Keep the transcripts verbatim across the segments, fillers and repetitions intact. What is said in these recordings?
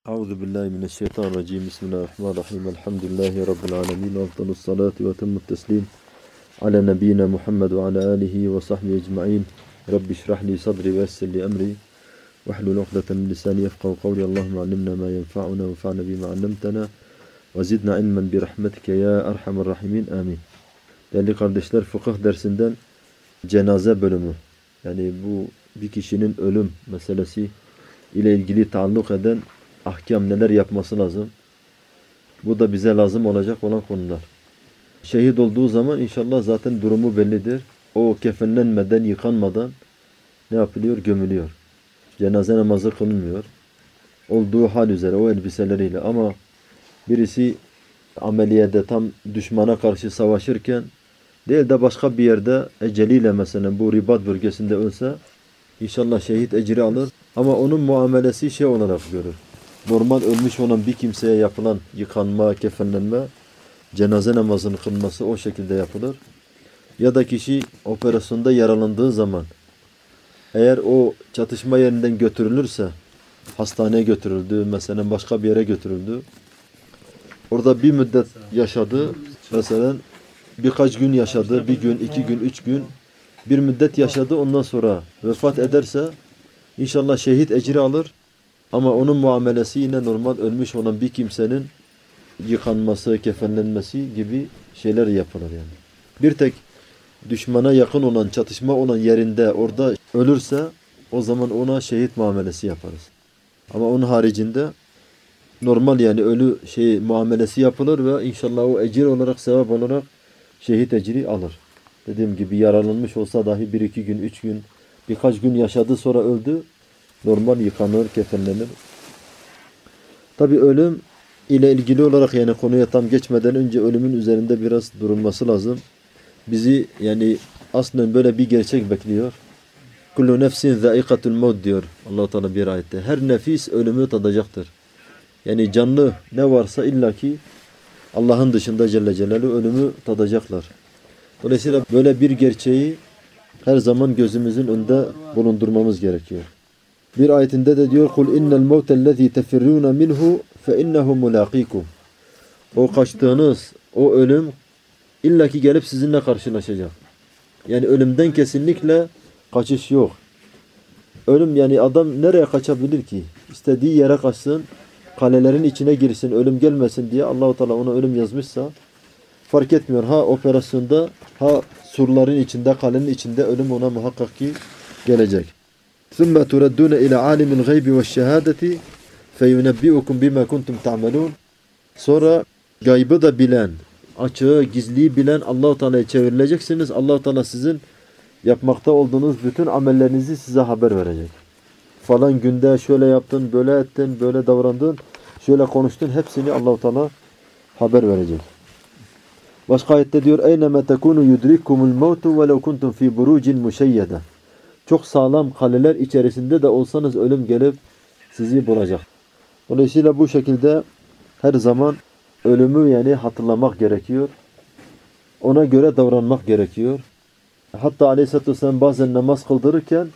Euzu billahi mineşşeytanirracim. Bismillahirrahmanirrahim. Elhamdülillahi rabbil alamin. Efdalus salatu ve temmut teslim ala nebiyyina Muhammed ve ala alihi ve sahbihi ecmaîn. Rabbi şrah li sadri ve yessir li emri ve hlul ukdeten min lisani yefkahu kavli. Allahumme allimna ma yenfa'una ve enfa'na bima 'allamtana ve zidna ilmen bi rahmetike ya erhamer rahimin. Amin. Değerli kardeşler, fıkıh dersinden cenaze bölümü, yani bu bir kişinin ölüm meselesi ile ilgili taalluk eden ahkam, neler yapması lazım? Bu da bize lazım olacak olan konular. Şehit olduğu zaman inşallah zaten durumu bellidir. O kefenlenmeden, yıkanmadan ne yapılıyor? Gömülüyor. Cenaze namazı kılınmıyor. Olduğu hal üzere o elbiseleriyle. Ama birisi ameliyede tam düşmana karşı savaşırken değil de başka bir yerde eceliyle, mesela bu Ribat bölgesinde ölse inşallah şehit ecri alır. Ama onun muamelesi şey olarak görür. Normal ölmüş olan bir kimseye yapılan yıkanma, kefenlenme, cenaze namazının kılınması o şekilde yapılır. Ya da kişi operasyonda yaralandığı zaman eğer o çatışma yerinden götürülürse, hastaneye götürüldü, mesela başka bir yere götürüldü. Orada bir müddet yaşadı, mesela birkaç gün yaşadı, bir gün, iki gün, üç gün bir müddet yaşadı, ondan sonra vefat ederse inşallah şehit ecri alır. Ama onun muamelesi yine normal ölmüş olan bir kimsenin yıkanması, kefenlenmesi gibi şeyler yapılır yani. Bir tek düşmana yakın olan, çatışma olan yerinde orada ölürse o zaman ona şehit muamelesi yaparız. Ama onun haricinde normal, yani ölü şey muamelesi yapılır ve inşallah o ecir olarak, sevap olarak şehit ecri alır. Dediğim gibi yaralanmış olsa dahi bir iki gün, üç gün, birkaç gün yaşadı sonra öldü. Normal yıkanır, kefenlenir. Tabi ölüm ile ilgili olarak, yani konuya tam geçmeden önce ölümün üzerinde biraz durulması lazım. Bizi yani aslında böyle bir gerçek bekliyor. Kullu nefsin zâikatul maut diyor Allah Teala bir ayette. Her nefis ölümü tadacaktır. Yani canlı ne varsa illaki Allah'ın dışında Celle Celaluhu ölümü tadacaklar. Dolayısıyla böyle bir gerçeği her zaman gözümüzün önünde bulundurmamız gerekiyor. Bir ayetinde de diyor: "Kul innel mevtellezî tefirrûne minhu fe innehu mulâkîkum." O kaçtığınız o ölüm illaki gelip sizinle karşılaşacak. Yani ölümden kesinlikle kaçış yok. Ölüm, yani adam nereye kaçabilir ki? İstediği yere kaçsın, kalelerin içine girsin, ölüm gelmesin diye Allah-u Teala ona ölüm yazmışsa fark etmiyor. Ha operasyonda, ha surların içinde, kalenin içinde ölüm ona muhakkak ki gelecek. ثُمَّ تُرَدُّونَ اِلَى عَالِمِ الْغَيْبِ وَالشَّهَادَةِ فَيُنَبِّئُكُمْ بِمَا كُنْتُمْ تَعْمَلُونَ. Sonra gaybı da bilen, açığı, gizliyi bilen Allah-u Teala'ya çevrileceksiniz. Allah-u Teala sizin yapmakta olduğunuz bütün amellerinizi size haber verecek. Falan günde şöyle yaptın, böyle ettin, böyle davrandın, şöyle konuştun, hepsini Allah-u Teala haber verecek. Başka ayette diyor: اَيْنَمَا تَكُونُ يُدْرِكُمُ الْمَوْتُ وَلَوْ كُنْتُمْ فِي بُرُوجٍ مُشَيَّدَةٍ. Çok sağlam kaleler içerisinde de olsanız ölüm gelip sizi bulacak. Dolayısıyla bu şekilde her zaman ölümü yani hatırlamak gerekiyor. Ona göre davranmak gerekiyor. Hatta Aleyhisselatü Vesselam bazen namaz kıldırırken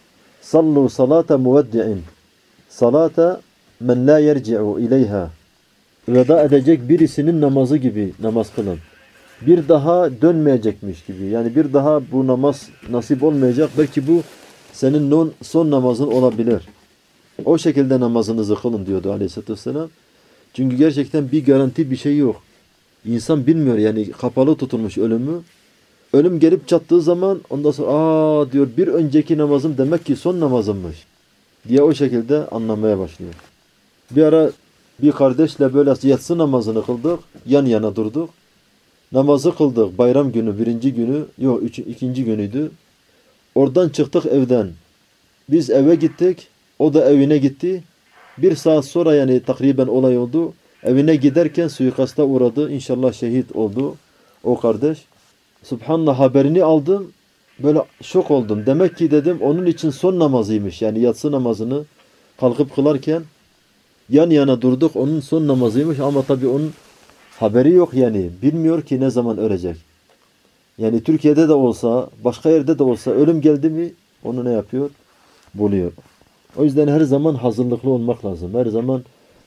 sallu salate muveddi'in, salate men la yerci'u ileyha, veda edecek birisinin namazı gibi namaz kılın. Bir daha dönmeyecekmiş gibi. Yani bir daha bu namaz nasip olmayacak. Belki bu senin son namazın olabilir. O şekilde namazınızı kılın diyordu Aleyhisselatü Vesselam. Çünkü gerçekten bir garanti bir şey yok. İnsan bilmiyor, yani kapalı tutulmuş ölümü. Ölüm gelip çattığı zaman ondan sonra aa diyor, bir önceki namazım demek ki son namazımmış diye o şekilde anlamaya başlıyor. Bir ara bir kardeşle böyle yatsı namazını kıldık. Yan yana durduk. Namazı kıldık. Bayram günü, birinci günü, yok üç, ikinci günüydü. Oradan çıktık evden. Biz eve gittik. O da evine gitti. Bir saat sonra, yani takriben olay oldu. Evine giderken suikasta uğradı. İnşallah şehit oldu o kardeş. Subhanallah, haberini aldım. Böyle şok oldum. Demek ki dedim onun için son namazıymış. Yani yatsı namazını kalkıp kılarken yan yana durduk. Onun son namazıymış ama tabii onun haberi yok yani. Bilmiyor ki ne zaman ölecek. Yani Türkiye'de de olsa, başka yerde de olsa ölüm geldi mi onu ne yapıyor? Buluyor. O yüzden her zaman hazırlıklı olmak lazım. Her zaman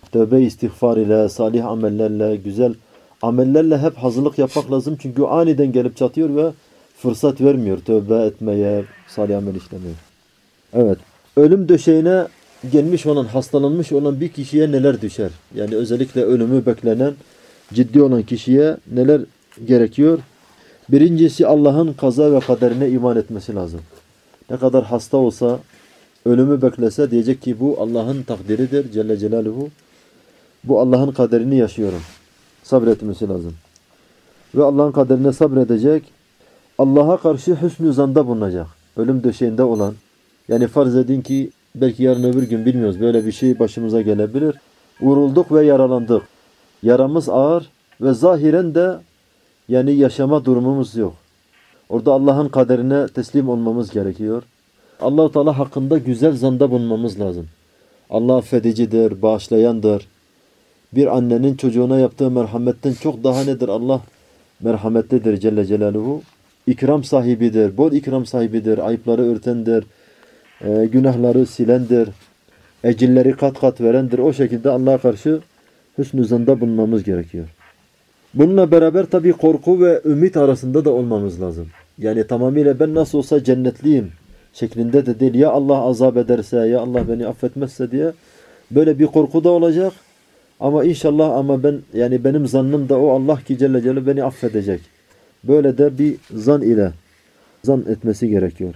Tövbe istiğfar ile, salih amellerle, güzel amellerle hep hazırlık yapmak lazım. Çünkü aniden gelip çatıyor ve fırsat vermiyor tövbe etmeye, salih amel işlemeye. Evet. Ölüm döşeğine gelmiş olan, hastalanmış olan bir kişiye neler düşer? Yani özellikle ölümü beklenen, ciddi olan kişiye neler gerekiyor? Birincisi Allah'ın kaza ve kaderine iman etmesi lazım. Ne kadar hasta olsa, ölümü beklese diyecek ki bu Allah'ın takdiridir Celle Celaluhu. Bu Allah'ın kaderini yaşıyorum. Sabretmesi lazım. Ve Allah'ın kaderine sabredecek. Allah'a karşı hüsnü zanda bulunacak. Ölüm döşeğinde olan. Yani farz edin ki belki yarın öbür gün bilmiyoruz. Böyle bir şey başımıza gelebilir. Vurulduk ve yaralandık. Yaramız ağır ve zahiren de yani yaşama durumumuz yok. Orada Allah'ın kaderine teslim olmamız gerekiyor. Allah-u Teala hakkında güzel zanda bulunmamız lazım. Allah affedicidir, bağışlayandır. Bir annenin çocuğuna yaptığı merhametten çok daha nedir? Allah merhametlidir Celle Celaluhu. İkram sahibidir, bol ikram sahibidir, ayıpları örtendir, e, günahları silendir, ecilleri kat kat verendir. O şekilde Allah'a karşı hüsnü zanda bulunmamız gerekiyor. Bununla beraber tabii korku ve ümit arasında da olmamız lazım. Yani tamamıyla ben nasıl olsa cennetliyim şeklinde de değil. Ya Allah azap ederse, ya Allah beni affetmezse diye böyle bir korku da olacak. Ama inşallah ama ben yani benim zannım da o Allah ki Celle Celaluhu beni affedecek. Böyle de bir zan ile zan etmesi gerekiyor.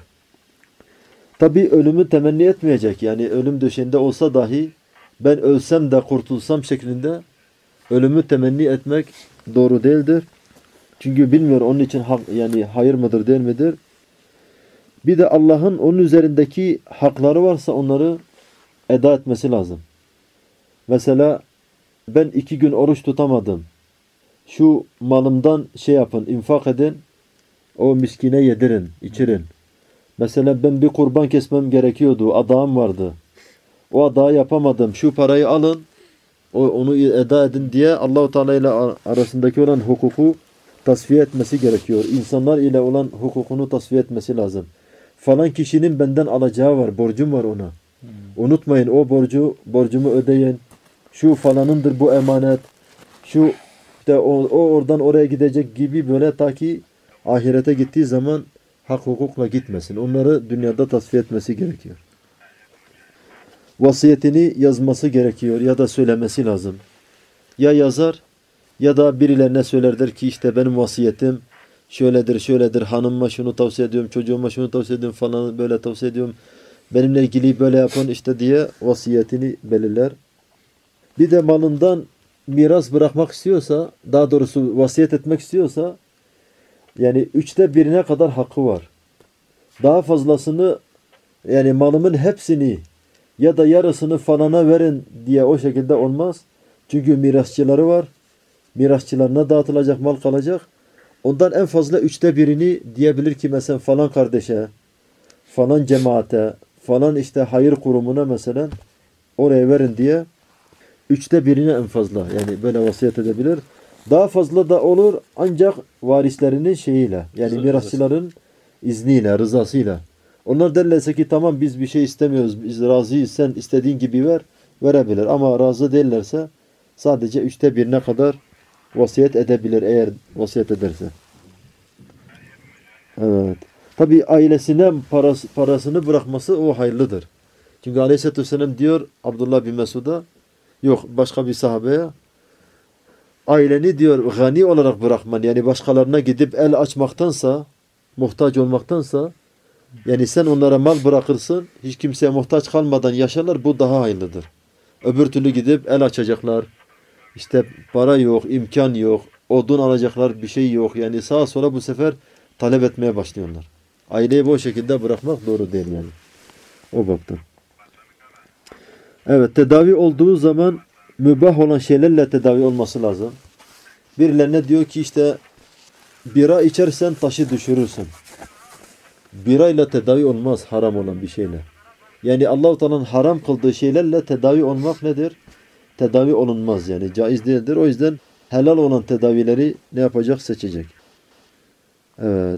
Tabii ölümü temenni etmeyecek. Yani ölüm döşeğinde olsa dahi ben ölsem de kurtulsam şeklinde ölümü temenni etmek doğru değildir. Çünkü bilmiyor onun için hak, yani hayır mıdır değil midir? Bir de Allah'ın onun üzerindeki hakları varsa onları eda etmesi lazım. Mesela ben iki gün oruç tutamadım. Şu malımdan şey yapın, infak edin. O miskine yedirin, içirin. Mesela ben bir kurban kesmem gerekiyordu. Adağım vardı. O adağı yapamadım. Şu parayı alın. O, onu eda edin diye Allah-u Teala ile arasındaki olan hukuku tasfiye etmesi gerekiyor. İnsanlar ile olan hukukunu tasfiye etmesi lazım. Falan kişinin benden alacağı var. Borcum var ona. Hmm. Unutmayın o borcu borcumu ödeyin. Şu falanındır bu emanet. Şu işte o, o oradan oraya gidecek gibi böyle ta ki ahirete gittiği zaman hak hukukla gitmesin. Onları dünyada tasfiye etmesi gerekiyor. Vasiyetini yazması gerekiyor ya da söylemesi lazım. Ya yazar ya da birilerine söyler der ki işte benim vasiyetim şöyledir şöyledir, hanımıma şunu tavsiye ediyorum, çocuğuma şunu tavsiye ediyorum falan böyle tavsiye ediyorum. Benimle ilgili böyle yapın işte diye vasiyetini belirler. Bir de malından miras bırakmak istiyorsa, daha doğrusu vasiyet etmek istiyorsa yani üçte birine kadar hakkı var. Daha fazlasını yani malımın hepsini ya da yarısını falana verin diye o şekilde olmaz. Çünkü mirasçıları var. Mirasçılarına dağıtılacak mal kalacak. Ondan en fazla üçte birini diyebilir ki mesela falan kardeşe, falan cemaate, falan işte hayır kurumuna mesela oraya verin diye üçte birine en fazla yani böyle vasiyet edebilir. Daha fazla da olur ancak varislerinin şeyiyle yani mirasçıların izniyle, rızasıyla. Onlar derlerse ki tamam biz bir şey istemiyoruz, biz razıyız, sen istediğin gibi ver, verebilir. Ama razı değillerse sadece üçte birine kadar vasiyet edebilir eğer vasiyet ederse. Evet. Tabi ailesine parası, parasını bırakması o hayırlıdır. Çünkü Aleyhisselatü Vesselam diyor Abdullah bin Mesud'a, yok başka bir sahabeye, aileni diyor gani olarak bırakman, yani başkalarına gidip el açmaktansa, muhtaç olmaktansa, yani sen onlara mal bırakırsın, hiç kimseye muhtaç kalmadan yaşarlar, bu daha hayırlıdır. Öbür türlü gidip el açacaklar, işte para yok, imkan yok, odun alacaklar, bir şey yok. Yani sağa sola bu sefer talep etmeye başlıyorlar. Aileyi bu şekilde bırakmak doğru değil yani. O baktan. Evet, tedavi olduğu zaman mübah olan şeylerle tedavi olması lazım. Birilerine diyor ki işte bira içersen taşı düşürürsün. Birayla tedavi olmaz haram olan bir şeyle. Yani Allah-u Teala'nın haram kıldığı şeylerle tedavi olmak nedir? Tedavi olunmaz yani caiz değildir. O yüzden helal olan tedavileri ne yapacak? Seçecek. Evet.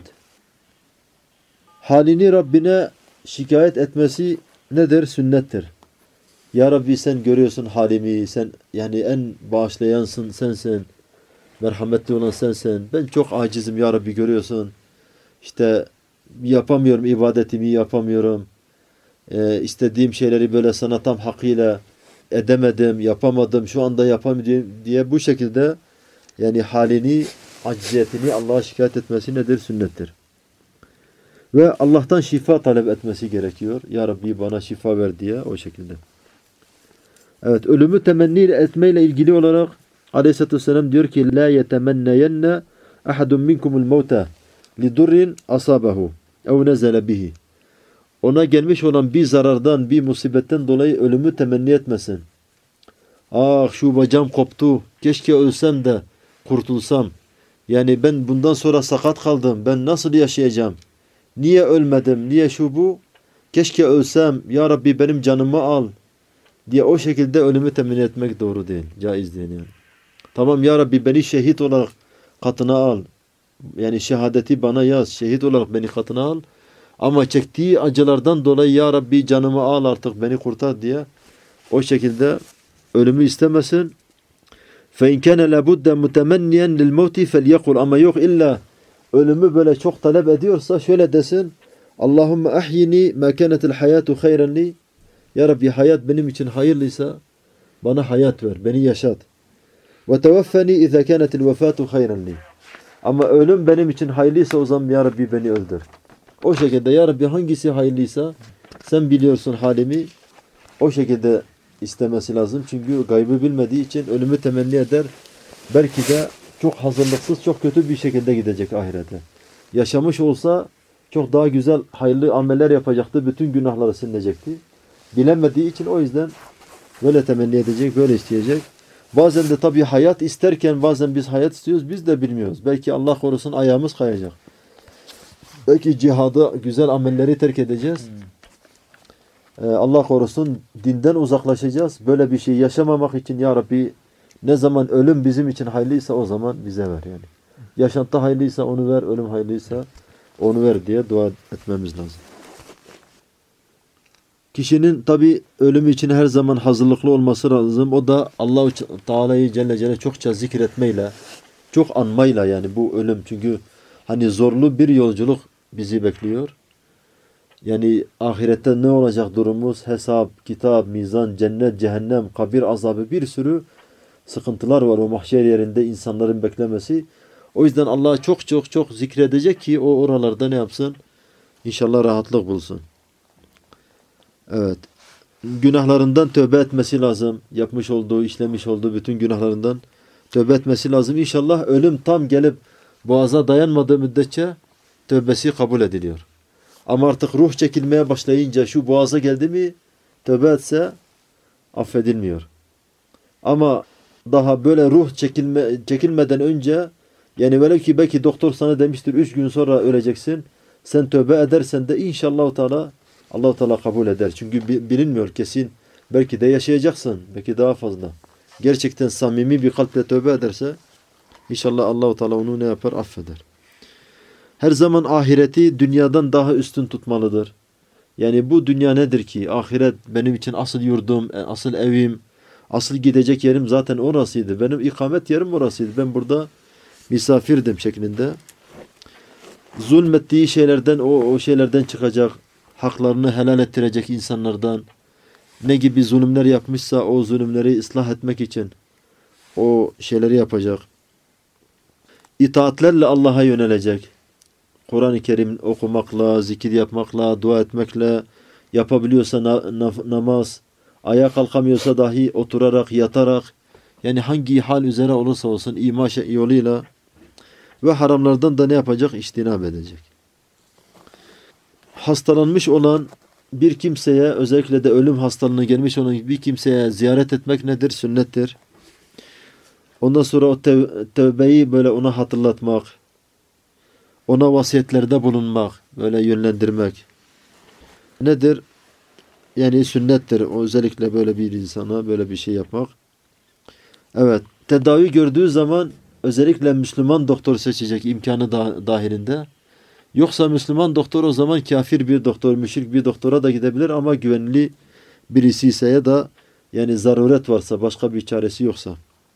Halini Rabbine şikayet etmesi nedir? Sünnettir. Ya Rabbi sen görüyorsun halimi, sen yani en bağışlayansın sensin, merhametli olan sensin. Ben çok acizim ya Rabbi görüyorsun. İşte yapamıyorum, ibadetimi yapamıyorum. Ee, istediğim şeyleri böyle sana tam hakkıyla edemedim, yapamadım, şu anda yapamıyorum diye bu şekilde yani halini, acziyetini Allah'a şikayet etmesi nedir? Sünnettir. Ve Allah'tan şifa talep etmesi gerekiyor. Ya Rabbi bana şifa ver diye o şekilde. Evet, ölümü temenni etmeyle ilgili olarak Aleyhisselatü Vesselam diyor ki la yetemenneyenne ahadun minkumul mevte lidurrin asabahu ev nezele bihi. Ona gelmiş olan bir zarardan, bir musibetten dolayı ölümü temenni etmesin. Ah şu bacağım koptu, keşke ölsem de kurtulsam. Yani ben bundan sonra sakat kaldım, ben nasıl yaşayacağım? Niye ölmedim, niye şu bu? Keşke ölsem, ya Rabbi benim canımı al diye o şekilde ölümü temin etmek doğru değil, caiz değil yani. Tamam ya Rabbi beni şehit olarak katına al. Yani şehadeti bana yaz, şehit olarak beni katına al. Ama çektiği acılardan dolayı ya Rabbi canımı al artık beni kurtar diye o şekilde ölümü istemesin. فَاِنْ كَانَ لَبُدَّ مُتَمَنِّيًا لِلْمَوْتِ فَلْيَقُلْ Ama yok illa ölümü böyle çok talep ediyorsa şöyle desin. Allahümme ahyini ma kânetil hayatu hayran li. Ya Rabbi hayat benim için hayırlıysa bana hayat ver, beni yaşat. Ve tevaffeni izâ kânetil vefâtu hayran li. Ama ölüm benim için hayırlıysa o zaman ya Rabbi beni öldür. O şekilde ya Rabbi hangisi hayırlıysa sen biliyorsun halimi. O şekilde istemesi lazım. Çünkü gaybı bilmediği için ölümü temenni eder. Belki de çok hazırlıksız, çok kötü bir şekilde gidecek ahirete. Yaşamış olsa çok daha güzel, hayırlı ameller yapacaktı. Bütün günahları silinecekti. Bilemediği için o yüzden böyle temenni edecek, böyle isteyecek. Bazen de tabii hayat isterken bazen biz hayat istiyoruz, biz de bilmiyoruz. Belki Allah korusun ayağımız kayacak. Belki cihadı, güzel amelleri terk edeceğiz. Ee, Allah korusun dinden uzaklaşacağız. Böyle bir şey yaşamamak için ya Rabbi ne zaman ölüm bizim için hayırlıysa o zaman bize ver yani. Yaşantı hayırlıysa onu ver, ölüm hayırlıysa onu ver diye dua etmemiz lazım. Kişinin tabi ölüm için her zaman hazırlıklı olması lazım. O da Allah-u Teala'yı Celle Celle çokça zikretmeyle, çok anmayla yani bu ölüm. Çünkü hani zorlu bir yolculuk bizi bekliyor. Yani ahirette ne olacak durumumuz? Hesap, kitap, mizan, cennet, cehennem, kabir azabı bir sürü sıkıntılar var o mahşer yerinde insanların beklemesi. O yüzden Allah'ı çok çok çok zikredecek ki o oralarda ne yapsın? İnşallah rahatlık bulsun. Evet. Günahlarından tövbe etmesi lazım. Yapmış olduğu, işlemiş olduğu bütün günahlarından tövbe etmesi lazım. İnşallah ölüm tam gelip boğaza dayanmadığı müddetçe tövbesi kabul ediliyor. Ama artık ruh çekilmeye başlayınca şu boğaza geldi mi tövbe etse affedilmiyor. Ama daha böyle ruh çekilme, çekilmeden önce yani velev ki belki doktor sana demiştir üç gün sonra öleceksin. Sen tövbe edersen de inşallah Teala Allah Teala kabul eder. Çünkü bilinmiyor kesin. Belki de yaşayacaksın. Belki daha fazla. Gerçekten samimi bir kalple tövbe ederse inşallah Allah Teala onu ne yapar? Affeder. Her zaman ahireti dünyadan daha üstün tutmalıdır. Yani bu dünya nedir ki? Ahiret benim için asıl yurdum, asıl evim, asıl gidecek yerim zaten orasıydı. Benim ikamet yerim orasıydı. Ben burada misafirdim şeklinde. Zulmettiği şeylerden, o, o şeylerden çıkacak. Haklarını helal ettirecek insanlardan. Ne gibi zulümler yapmışsa o zulümleri ıslah etmek için o şeyleri yapacak. İtaatlerle Allah'a yönelecek. Kur'an-ı Kerim okumakla, zikir yapmakla, dua etmekle, yapabiliyorsa na na namaz, ayağa kalkamıyorsa dahi oturarak, yatarak, yani hangi hal üzere olursa olsun ima yoluyla ve haramlardan da ne yapacak? İçtinab edecek. Hastalanmış olan bir kimseye, özellikle de ölüm hastalığına gelmiş olan bir kimseye ziyaret etmek nedir? Sünnettir. Ondan sonra o tev tevbeyi böyle ona hatırlatmak, ona vasiyetlerde bulunmak, böyle yönlendirmek nedir? Yani sünnettir. O özellikle böyle bir insana böyle bir şey yapmak. Evet. Tedavi gördüğü zaman özellikle Müslüman doktor seçecek imkanı da dahilinde. Yoksa Müslüman doktor o zaman kafir bir doktor, müşrik bir doktora da gidebilir ama güvenli birisi ise ya da yani zaruret varsa, başka bir çaresi yoksa.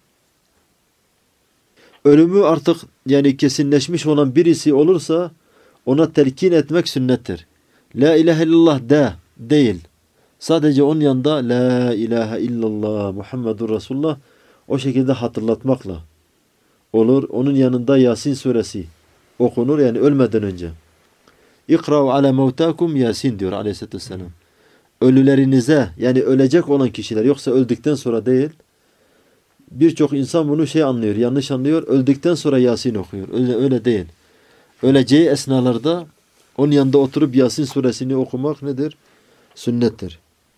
Ölümü artık yani kesinleşmiş olan birisi olursa ona telkin etmek sünnettir. La ilahe illallah de değil. Sadece onun yanında La ilahe illallah Muhammedur Resulullah o şekilde hatırlatmakla olur. Onun yanında Yasin suresi okunur yani ölmeden önce. İkra'u ala mevtakum Yasin diyor aleyhissalatü vesselam. Ölülerinize yani ölecek olan kişiler yoksa öldükten sonra değil. Birçok insan bunu şey anlıyor, yanlış anlıyor. Öldükten sonra Yasin okuyor. Öyle, öyle değil. Öleceği esnalarda onun yanında oturup Yasin suresini okumak nedir? Sünnettir.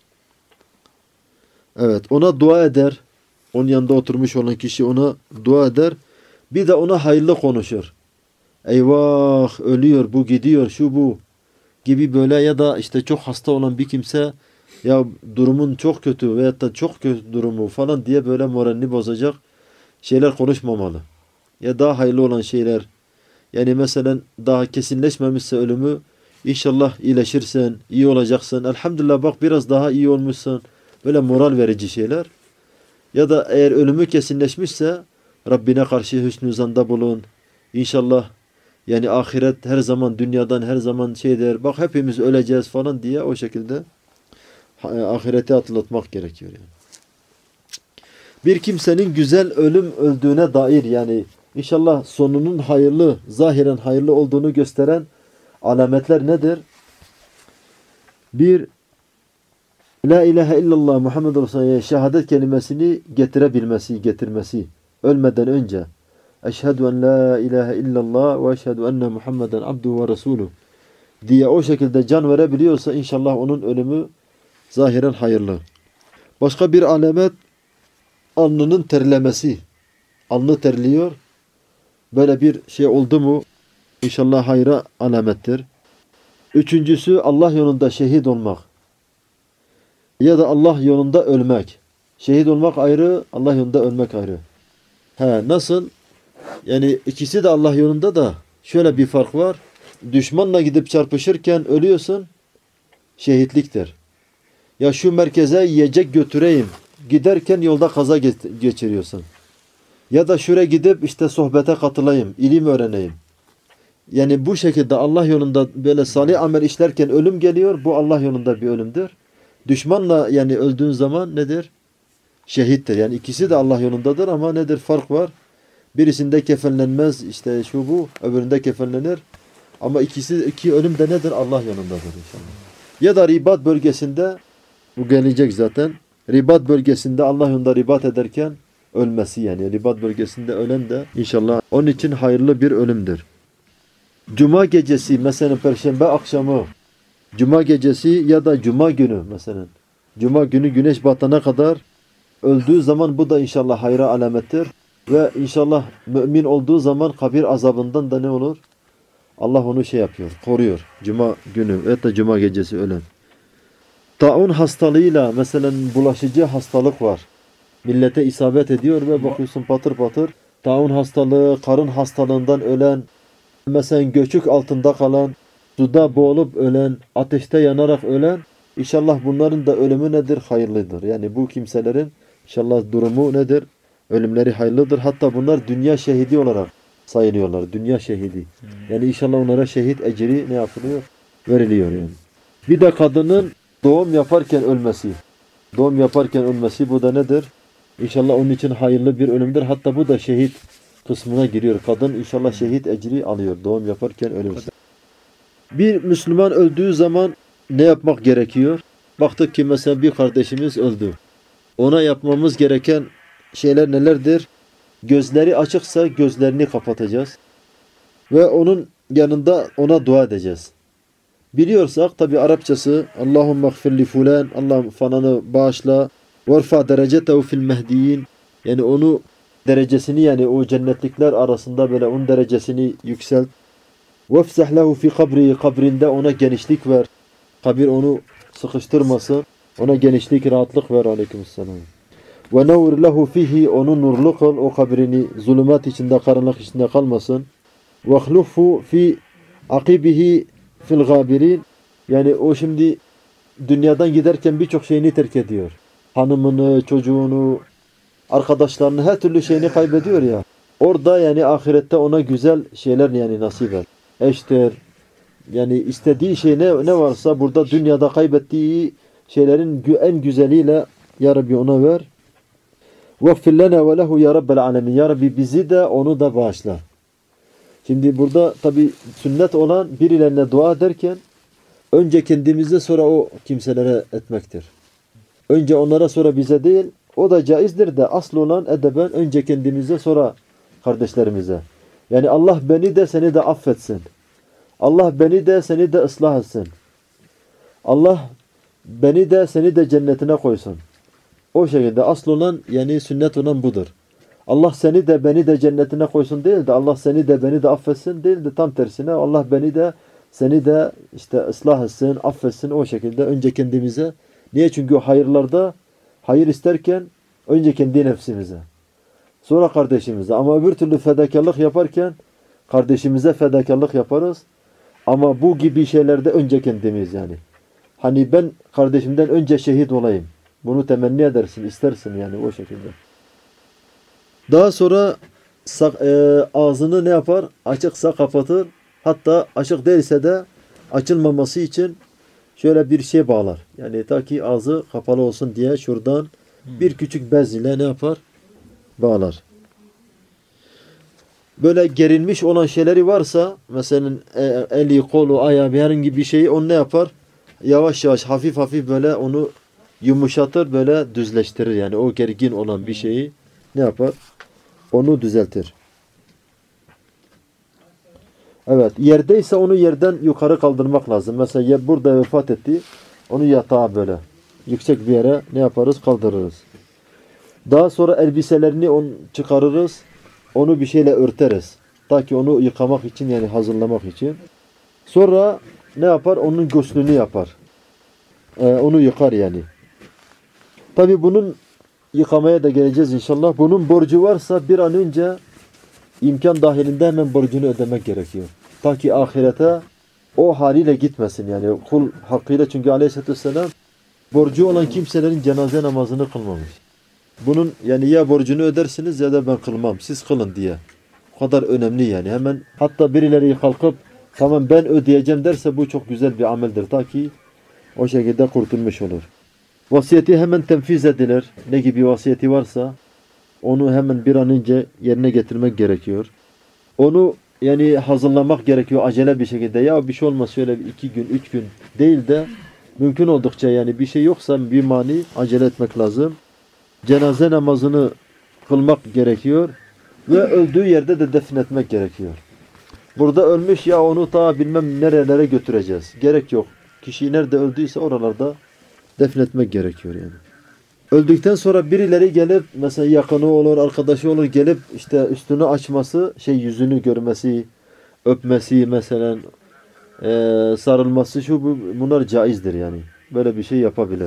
Evet, ona dua eder. Onun yanında oturmuş olan kişi ona dua eder. Bir de ona hayırlı konuşur. Eyvah ölüyor, bu gidiyor, şu bu gibi böyle ya da işte çok hasta olan bir kimse ya durumun çok kötü veyahut da çok kötü durumu falan diye böyle moralini bozacak şeyler konuşmamalı. Ya daha hayırlı olan şeyler. Yani mesela daha kesinleşmemişse ölümü inşallah iyileşirsen, iyi olacaksın. Elhamdülillah bak biraz daha iyi olmuşsun. Böyle moral verici şeyler. Ya da eğer ölümü kesinleşmişse Rabbine karşı hüsnü zanda bulun. İnşallah yani ahiret her zaman dünyadan her zaman şeydir. Bak hepimiz öleceğiz falan diye o şekilde ahireti hatırlatmak gerekiyor yani. Bir kimsenin güzel ölüm öldüğüne dair yani inşallah sonunun hayırlı, zahiren hayırlı olduğunu gösteren alametler nedir? Bir, La ilahe illallah Muhammed Resulullah şehadet kelimesini getirebilmesi, getirmesi. Ölmeden önce. Eşhedü en la ilahe illallah ve eşhedü enne Muhammeden abduhu ve resuluhu diye o şekilde can verebiliyorsa inşallah onun ölümü zahiren hayırlı. Başka bir alamet alnının terlemesi. Alnı terliyor. Böyle bir şey oldu mu inşallah hayra alamettir. Üçüncüsü Allah yolunda şehit olmak. Ya da Allah yolunda ölmek. Şehit olmak ayrı, Allah yolunda ölmek ayrı. He, nasıl? Yani ikisi de Allah yolunda da şöyle bir fark var. Düşmanla gidip çarpışırken ölüyorsun, şehitliktir. Ya şu merkeze yiyecek götüreyim. Giderken yolda kaza geçiriyorsun. Ya da şuraya gidip işte sohbete katılayım, ilim öğreneyim. Yani bu şekilde Allah yolunda böyle salih amel işlerken ölüm geliyor. Bu Allah yolunda bir ölümdür. Düşmanla yani öldüğün zaman nedir? Şehittir. Yani ikisi de Allah yolundadır ama nedir? Fark var. Birisinde kefenlenmez işte şu bu. Öbüründe kefenlenir. Ama ikisi iki ölüm de nedir? Allah yolundadır inşallah. Ya da ribat bölgesinde bu gelecek zaten. Ribat bölgesinde Allah yolunda ribat ederken ölmesi yani. Ribat bölgesinde ölen de inşallah onun için hayırlı bir ölümdür. Cuma gecesi mesela perşembe akşamı Cuma gecesi ya da Cuma günü mesela. Cuma günü güneş batana kadar öldüğü zaman bu da inşallah hayra alamettir. Ve inşallah mümin olduğu zaman kabir azabından da ne olur? Allah onu şey yapıyor, koruyor. Cuma günü ya da Cuma gecesi ölen. Taun hastalığıyla mesela bulaşıcı hastalık var. Millete isabet ediyor ve bakıyorsun patır patır. Taun hastalığı, karın hastalığından ölen, mesela göçük altında kalan, suda boğulup ölen, ateşte yanarak ölen, inşallah bunların da ölümü nedir? Hayırlıdır. Yani bu kimselerin inşallah durumu nedir? Ölümleri hayırlıdır. Hatta bunlar dünya şehidi olarak sayılıyorlar. Dünya şehidi. Yani inşallah onlara şehit ecri ne yapılıyor? Veriliyor yani. Bir de kadının doğum yaparken ölmesi. Doğum yaparken ölmesi bu da nedir? İnşallah onun için hayırlı bir ölümdür. Hatta bu da şehit kısmına giriyor. Kadın inşallah şehit ecri alıyor. Doğum yaparken ölürse. Bir Müslüman öldüğü zaman ne yapmak gerekiyor? Baktık ki mesela bir kardeşimiz öldü. Ona yapmamız gereken şeyler nelerdir? Gözleri açıksa gözlerini kapatacağız. Ve onun yanında ona dua edeceğiz. Biliyorsak tabi Arapçası Allahümme gfirli fulan, Allah'ım falanı bağışla, verfa derecetehu fil mehdiyin, yani onu derecesini yani o cennetlikler arasında böyle onun derecesini yükselt. Vefzah lehu fi kabri, kabrinde ona genişlik ver. Kabir onu sıkıştırmasın. Ona genişlik, rahatlık ver. Aleykümselam. Ve nevr lehu fihi, onu nurlu kıl. O kabrini zulümat içinde, karanlık içinde kalmasın. Ve hlufu fi akibihi fil gabirin. Yani o şimdi dünyadan giderken birçok şeyini terk ediyor. Hanımını, çocuğunu, arkadaşlarını, her türlü şeyini kaybediyor ya. Orada yani ahirette ona güzel şeyler yani nasip et. Eştir. Yani istediği şey ne, ne varsa burada dünyada kaybettiği şeylerin en güzeliyle ya Rabbi ona ver. وَغْفِرْ لَنَا وَلَهُ يَا رَبَّ الْعَالَمِينَ. Ya Rabbi bizi de onu da bağışla. Şimdi burada tabi sünnet olan birilerine dua ederken önce kendimize sonra o kimselere etmektir. Önce onlara sonra bize değil, o da caizdir de asıl olan edeben önce kendimize sonra kardeşlerimize. Yani Allah beni de seni de affetsin. Allah beni de seni de ıslah etsin. Allah beni de seni de cennetine koysun. O şekilde asıl olan yani sünnet olan budur. Allah seni de beni de cennetine koysun değil de Allah seni de beni de affetsin değil de tam tersine Allah beni de seni de işte ıslah etsin, affetsin o şekilde önce kendimize. Niye? Çünkü hayırlarda hayır isterken önce kendi nefsimize. Sonra kardeşimize. Ama öbür türlü fedakarlık yaparken kardeşimize fedakarlık yaparız. Ama bu gibi şeylerde önce kendimiz yani. Hani ben kardeşimden önce şehit olayım. Bunu temenni edersin, istersin yani o şekilde. Daha sonra e, ağzını ne yapar? Açıksa kapatır. Hatta açık değilse de açılmaması için şöyle bir şey bağlar. Yani ta ki ağzı kapalı olsun diye şuradan bir küçük bez ile ne yapar? Bağlar. Böyle gerilmiş olan şeyleri varsa mesela eli, kolu, ayağı herhangi bir şeyi onu ne yapar? Yavaş yavaş hafif hafif böyle onu yumuşatır böyle düzleştirir. Yani o gergin olan bir şeyi ne yapar? Onu düzeltir. Evet. Yerdeyse onu yerden yukarı kaldırmak lazım. Mesela burada vefat etti. Onu yatağa böyle yüksek bir yere ne yaparız? Kaldırırız. Daha sonra elbiselerini onu çıkarırız. Onu bir şeyle örteriz. Ta ki onu yıkamak için yani hazırlamak için. Sonra ne yapar? Onun guslünü yapar. Ee, onu yıkar yani. Tabi bunun yıkamaya da geleceğiz inşallah. Bunun borcu varsa bir an önce imkan dahilinde hemen borcunu ödemek gerekiyor. Ta ki ahirete o haliyle gitmesin yani. Kul hakkıyla çünkü aleyhissalatü vesselam borcu olan kimselerin cenaze namazını kılmamış. Bunun yani ya borcunu ödersiniz ya da ben kılmam. Siz kılın diye. O kadar önemli yani. Hemen hatta birileri kalkıp tamam ben ödeyeceğim derse bu çok güzel bir ameldir. Ta ki o şekilde kurtulmuş olur. Vasiyeti hemen tenfiz edilir. Ne gibi vasiyeti varsa onu hemen bir an önce yerine getirmek gerekiyor. Onu yani hazırlamak gerekiyor acele bir şekilde. Ya bir şey olmaz şöyle iki gün, üç gün değil de mümkün oldukça yani bir şey yoksa bir mani acele etmek lazım. Cenaze namazını kılmak gerekiyor ve öldüğü yerde de defnetmek gerekiyor. Burada ölmüş ya onu ta bilmem nerelere götüreceğiz. Gerek yok. Kişi nerede öldüyse oralarda defnetmek gerekiyor yani. Öldükten sonra birileri gelip mesela yakını olur, arkadaşı olur gelip işte üstünü açması, şey yüzünü görmesi, öpmesi mesela e, sarılması şu bu, bunlar caizdir yani. Böyle bir şey yapabilir.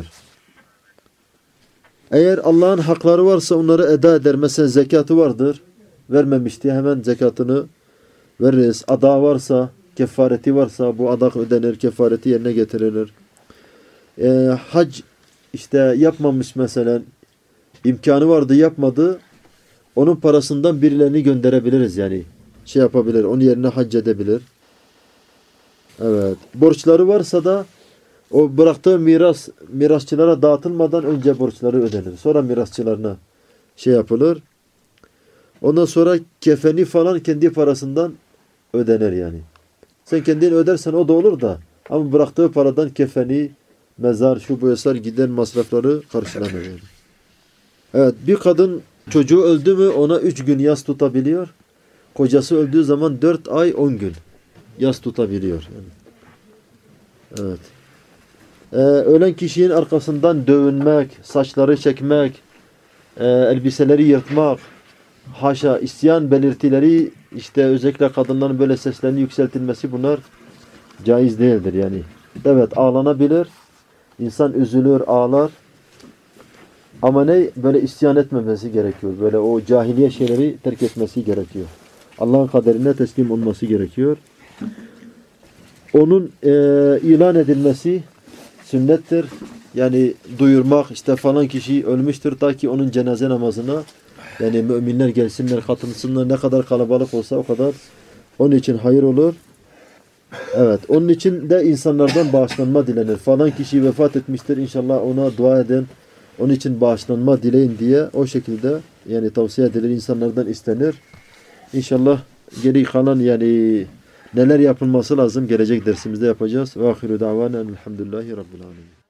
Eğer Allah'ın hakları varsa onları eda eder. Mesela zekatı vardır. Vermemişti. Hemen zekatını veririz. Ada varsa, kefareti varsa bu adak ödenir. Kefareti yerine getirilir. Ee, hac işte yapmamış mesela. İmkanı vardı yapmadı. Onun parasından birilerini gönderebiliriz yani. Şey yapabilir. Onun yerine hac edebilir. Evet. Borçları varsa da o bıraktığı miras mirasçılara dağıtılmadan önce borçları ödenir. Sonra mirasçılarına şey yapılır. Ondan sonra kefeni falan kendi parasından ödenir yani. Sen kendin ödersen o da olur da ama bıraktığı paradan kefeni, mezar, şu bu eser giden masrafları karşılanır yani. Evet, bir kadın çocuğu öldü mü ona üç gün yas tutabiliyor. Kocası öldüğü zaman dört ay on gün yas tutabiliyor yani. Evet. Ee, ölen kişinin arkasından dövünmek, saçları çekmek, e, elbiseleri yırtmak, haşa isyan belirtileri işte özellikle kadınların böyle seslerini yükseltilmesi bunlar caiz değildir yani. Evet ağlanabilir, insan üzülür, ağlar ama ne böyle isyan etmemesi gerekiyor. Böyle o cahiliye şeyleri terk etmesi gerekiyor. Allah'ın kaderine teslim olması gerekiyor. Onun e, ilan edilmesi sünnettir. Yani duyurmak işte falan kişi ölmüştür ta ki onun cenaze namazına yani müminler gelsinler, katılsınlar, ne kadar kalabalık olsa o kadar onun için hayır olur. Evet, onun için de insanlardan bağışlanma dilenir. Falan kişi vefat etmiştir, inşallah ona dua edin. Onun için bağışlanma dileyin diye o şekilde yani tavsiye edilir, insanlardan istenir. İnşallah geri kalan yani neler yapılması lazım gelecek dersimizde yapacağız. Ve ahiru davana elhamdülillahi rabbil alemin.